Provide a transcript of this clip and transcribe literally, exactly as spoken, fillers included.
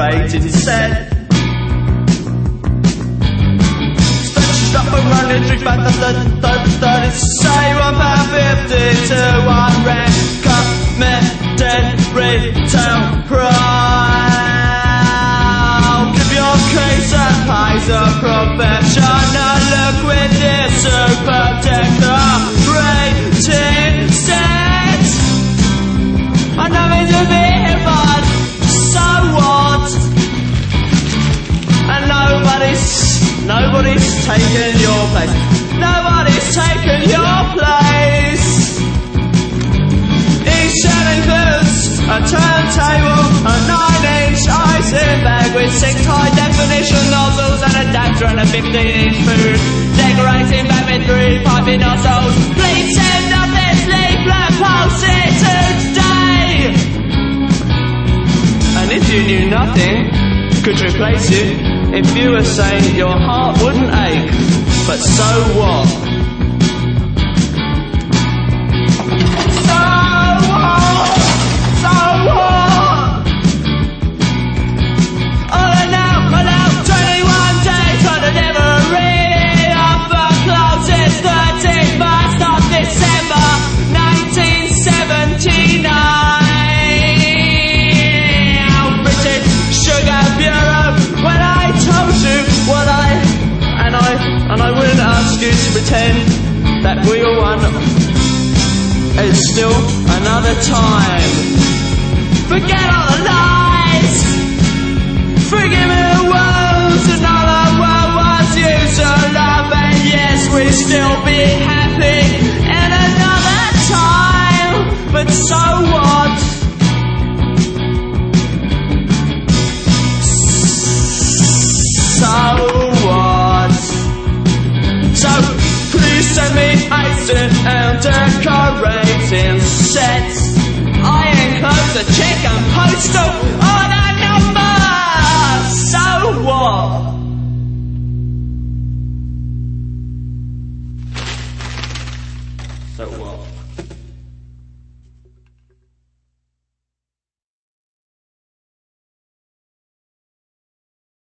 decorating set. Stop and running through back the thirty, say one pound fifty to one recommended retail price. Give your case and pays a professional look with this super decorating set. I know it's a bit fun, so what? And nobody's Nobody's taken your place. Nobody's taken your place. Each set includes a turntable, a nine-inch icing bag with six high-definition nozzles and a adapter and a fifteen-inch food decorating bag with three piping nozzles. Please send us this leaflet posted today. And if you knew nothing could replace you, if you were saying your heart wouldn't ache, but so what? So what? So what? All I know, allow twenty-one days for delivery of the closest thirty-first of December nineteen seventy-nine. British Sugar Bureau, when I told you what I and I and I wouldn't ask you to pretend that we were one. It's still another time. Forget all the lies. Forgive me the words. Another world was used to love, and yes, we still be happy in another time. But so what? So what? So please send me icing and decorating sets. I enclose a check and postal